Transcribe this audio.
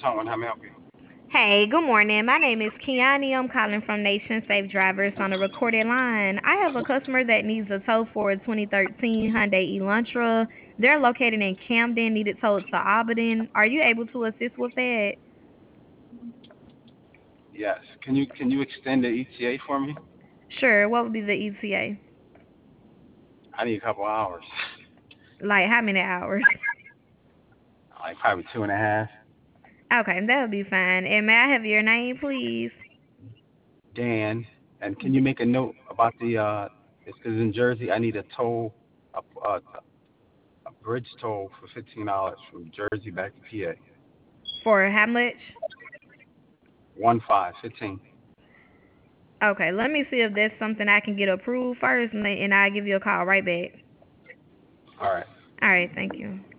Tone, how may I help you? Hey, good morning. My name is Kiani. I'm calling from Nation Safe Drivers on a recorded line. I have a customer that needs a tow for a 2013 Hyundai Elantra. They're located in Camden, needed towed to Auburn. Are you able to assist with that? Yes. Can you extend the ETA for me? Sure. What would be the ETA? I need a couple hours, Like how many hours? like probably 2.5. Okay, that'll be fine. And may I have your name, please? Dan, and can you make a note about the it's because in Jersey I need a toll, a bridge toll for $15 from Jersey back to PA. For how much? 15. Okay, let me see if that's something I can get approved first, and I'll give you a call right back. All right. All right, thank you.